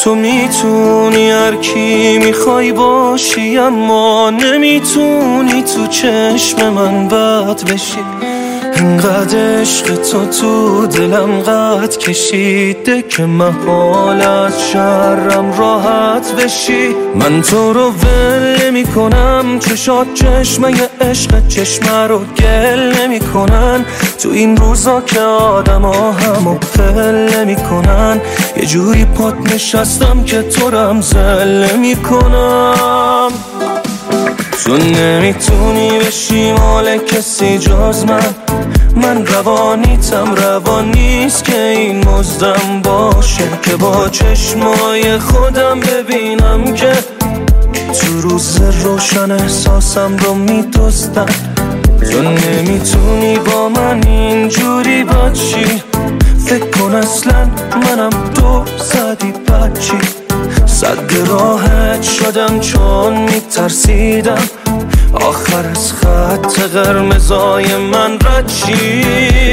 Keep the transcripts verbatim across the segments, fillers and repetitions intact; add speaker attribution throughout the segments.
Speaker 1: تو میتونی هر کی میخوای باشی، اما نمیتونی تو چشم من بد بشی. انقدر عشق تو تو دلم قد کشیده که محال از شرم راحت بشی. من تو رو ول نمی کنم، چشات چشمه عشق چشمه رو گل نمی کنن. تو این روزا که آدم ها همو پل نمی کنن، یه جوری پات نشستم که تو رم زل نمی کنم. تو نمیتونی بشی مال کسی جز من، من روانیتم روان نیست که این مزدم باشه، که با چشمای خودم ببینم که تو روز روشن احساسم رو میدزدن. تو نمیتونی با من اینجوری باشی، فکر کن اصلا منم تو زدی بچی. صد راحت شدم چون میترسیدم آخر از خط قرمزای من رد شی.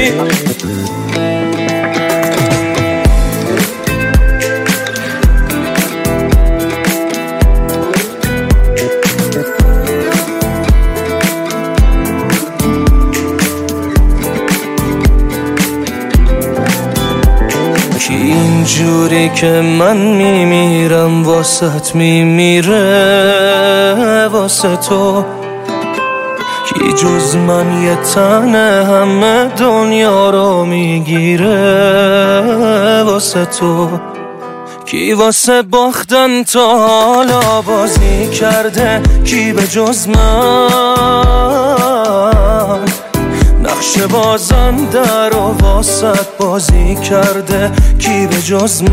Speaker 1: کی اینجوری که من میمیرم واسط میمیره واسه تو، کی جز من یه تنه همه دنیا رو میگیره واسه تو. کی واسه باختن تا حالا بازی کرده، کی به جز من نقش بازنده رو واسط بازی کرده، کی به جز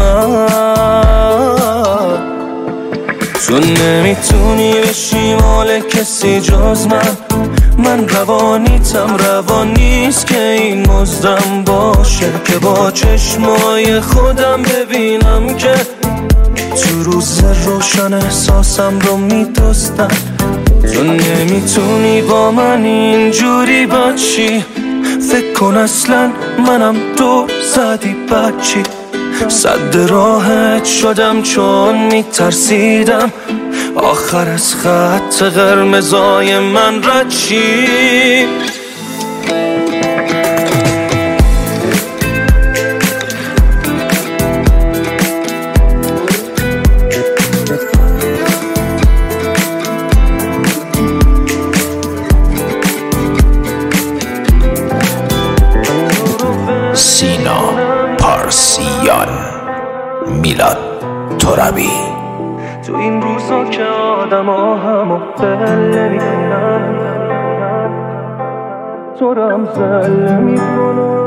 Speaker 1: من. تو نمیتونی بشی مال کسی جز من، من روانیتم روان نیست که این مزدم باشه، که با چشمای خودم ببینم که تو روز روشن احساسم رو میدزدن. تو نمیتونی با من اینجوری باشی، فکر کن اصلا منم تو زدی بچی. صد راحت شدم چون میترسیدم آخر از خط قرمزای من رد شی.
Speaker 2: سینا پارسیان، میلاد ترابی.
Speaker 1: تو این روزا که آدم ها همو بل میکنن، تو رم زل میکنن.